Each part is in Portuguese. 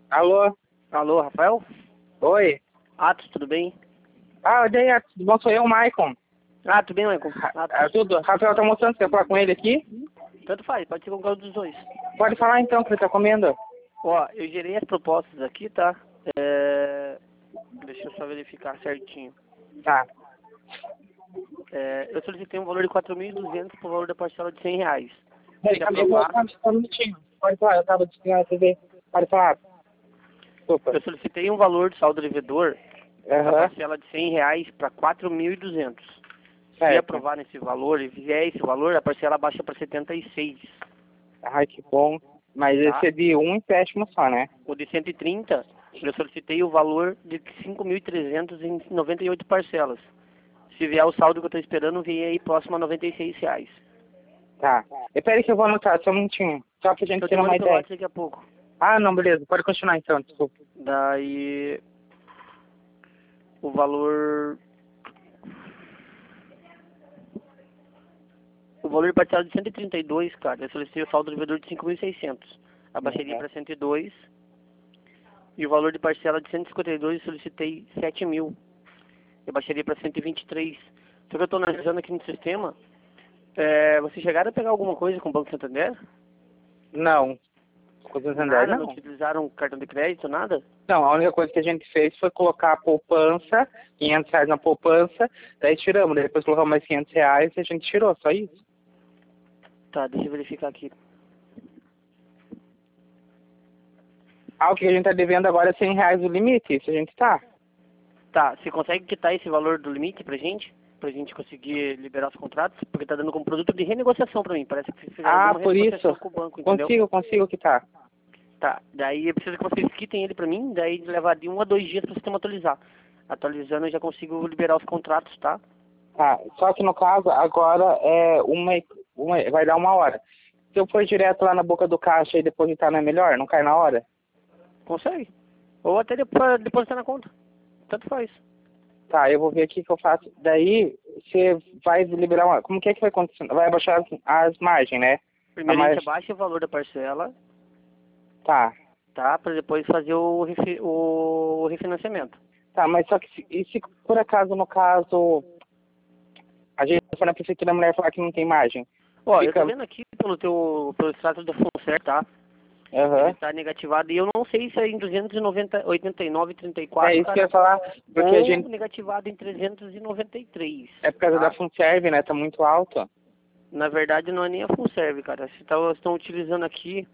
Alô? Alô, Rafael? Oi? Atos, tudo bem? Daí, tudo bom? Sou eu, Maicon. Tudo bem, Maicon? Tudo. Rafael tá mostrando, você quer falar com ele aqui? Tanto faz, pode ser com qualquer um dos dois. Pode falar então, que ele tá comendo. Ó, eu gerei as propostas aqui, tá? Deixa eu só verificar certinho. Tá. Eu solicitei um valor de 4.200 por valor da parcela de R$ 100. Peraí, Quer calma aprovar? aí, só um minutinho. Pode falar, eu tava desligando a TV. Pode falar. Desculpa. Eu solicitei um valor de saldo devedor da Aham, parcela de R$ 100 para 4.200. Se certo. aprovar nesse valor e vier esse valor, a parcela baixa para 76. Ai, que bom. Mas Tá. esse é de um empréstimo só, né? O de 130, eu solicitei o valor de 5.300 em 98 parcelas. Se vier o saldo que eu estou esperando, vem aí próximo a R$ 96. Tá. Espera aí que eu vou anotar, só um minutinho. Só pra gente Eu te ter uma mando pelo ideia. WhatsApp daqui a pouco. Não, beleza. Pode continuar então, desculpa. Daí, o valor... O valor de parcela de 132, cara, eu solicitei o saldo do devedor de 5.600. Abaixaria para 102. E o valor de parcela de 152, eu solicitei 7.000. Eu baixaria para 123. Só que eu estou analisando aqui no sistema. Vocês chegaram a pegar alguma coisa com o Banco Santander? Não. Com o Santander, Nada? Não não. utilizaram cartão de crédito, nada? Não, a única coisa que a gente fez foi colocar a poupança, R$ 500 na poupança, daí tiramos, daí depois colocamos mais R$ 500 e a gente tirou, só isso. Tá, deixa eu verificar aqui. O que a gente tá devendo agora é R$ 100 o limite, isso a gente tá. Tá, você consegue quitar esse valor do limite pra gente? Pra gente conseguir liberar os contratos? Porque tá dando como produto de renegociação pra mim. Parece que vocês fizeram alguma Por renegociação isso, com o banco, entendeu? consigo quitar. Tá, daí eu preciso que vocês quitem ele pra mim, daí levar de 1 a 2 dias pro sistema atualizar. Atualizando eu já consigo liberar os contratos, tá? Tá, só que no caso, agora vai dar 1 hora. Se eu for direto lá na boca do caixa e depositar, não é melhor? Não cai na hora? Consegue. Ou até depois depositar na conta. Tanto faz. Tá, eu vou ver aqui o que eu faço. Daí, você vai liberar Como que vai acontecer? Vai abaixar as margens, né? Primeiro a gente margem... abaixa o valor da parcela, Tá. tá? Pra depois fazer o refinanciamento. Tá, mas só que se por acaso, no caso, a gente for na prefeitura, a mulher falar que não tem margem? Ó, eu Fica... tô vendo aqui pelo extrato da Funcer, tá? Aham. Ele tá negativado e eu não sei se é em 289,34, É isso que eu cara, ia falar, porque a ou gente... negativado em 393. É por causa Tá? da Funserve, né? Tá muito alto. Na verdade, não é nem a Funserve, cara. Vocês estão utilizando aqui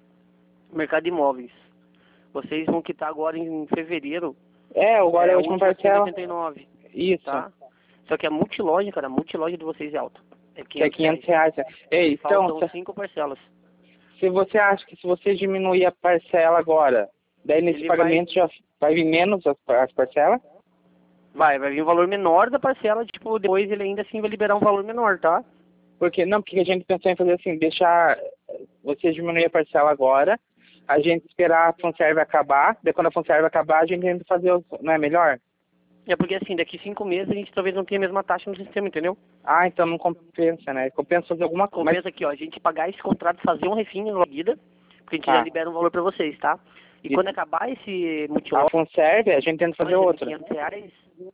o mercado de imóveis. Vocês vão quitar agora em fevereiro. Agora é a última parcela. 189, Isso. tá? Só que a multiloja, cara, a multiloja de vocês é alta. É Que é R$ 500. R$ 500. Ei, então, Faltam 5 parcelas. se você acha que se você diminuir a parcela agora, daí nesse Ele pagamento já vai vir menos as parcelas? Vai vir um valor menor da parcela, tipo, depois ele ainda assim vai liberar um valor menor, tá? Porque a gente pensou em fazer assim, deixar você diminuir a parcela agora, a gente esperar a Funserve acabar, daí quando a Funserve acabar, a gente tenta fazer não é melhor? É porque assim, daqui 5 meses a gente talvez não tenha a mesma taxa no sistema, entendeu? Então não compensa, né? Compensa fazer alguma coisa. Compensa aqui, ó, a gente pagar esse contrato, fazer um refim em seguida, porque a gente já libera um valor pra vocês, tá? E quando acabar esse A multilote, Funserve, a gente tenta fazer outra. R$ 500,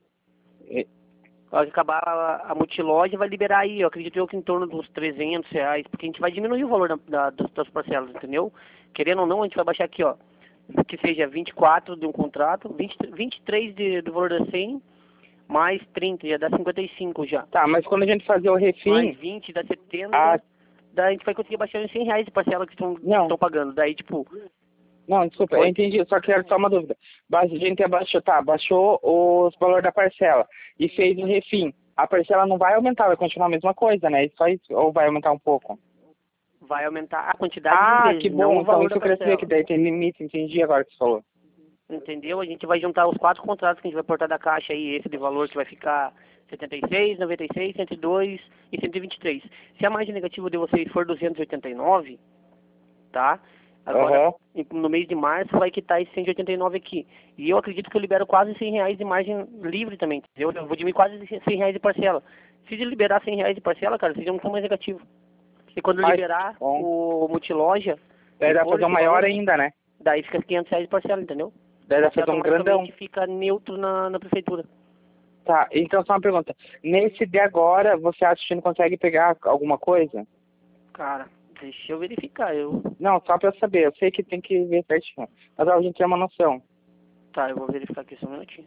E- quando acabar a multiloja, vai liberar aí, eu acredito eu que em torno dos R$ 300, porque a gente vai diminuir o valor das parcelas, entendeu? Querendo ou não, a gente vai baixar aqui, ó, que seja 24 de um contrato, 23 do valor da 100, mais 30, já dá 55 já. Tá, mas quando a gente fazer o refim... Mais 20 dá 70, daí a gente vai conseguir baixar uns R$ 100 de parcela que estão pagando. Daí, tipo... Não, desculpa, eu entendi, só que era só uma dúvida. A gente baixou os valores da parcela e fez o refim. A parcela não vai aumentar, vai continuar a mesma coisa, né? Só isso, ou vai aumentar um pouco? Vai aumentar a quantidade de vezes, que não bom, o valor então isso da eu queria parcela. saber, que daí tem limite, entendi agora que você falou. Entendeu? A gente vai juntar os 4 contratos que a gente vai portar da caixa aí, esse de valor que vai ficar 76, 96, 102 e 123. Se a margem negativa de vocês for 289, tá? Agora, no mês de março, vai quitar esse 189 aqui. E eu acredito que eu libero quase R$ 100 de margem livre também, entendeu? Eu vou diminuir quase R$ 100 de parcela. Se de liberar R$ 100 de parcela, cara, vocês já não estão mais negativo. E quando liberar o multiloja... Daí dá pra fazer um maior ainda, né? Daí fica R$500 de parcela, entendeu? Daí dá pra fazer um grandão. Automaticamente fica neutro na prefeitura. Tá, então só uma pergunta. Nesse de agora, você acha que não consegue pegar alguma coisa? Cara, deixa eu verificar. Não, só pra eu saber. Eu sei que tem que ver certinho. Mas a gente tem uma noção. Tá, eu vou verificar aqui só um minutinho.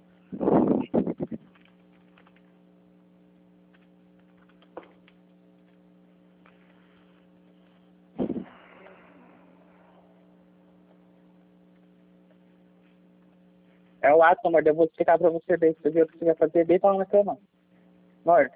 É o ato, amor. Eu vou explicar pra você bem. Você viu o que você vai fazer bem pra na cama. Amor.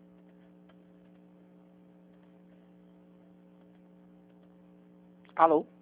Alô?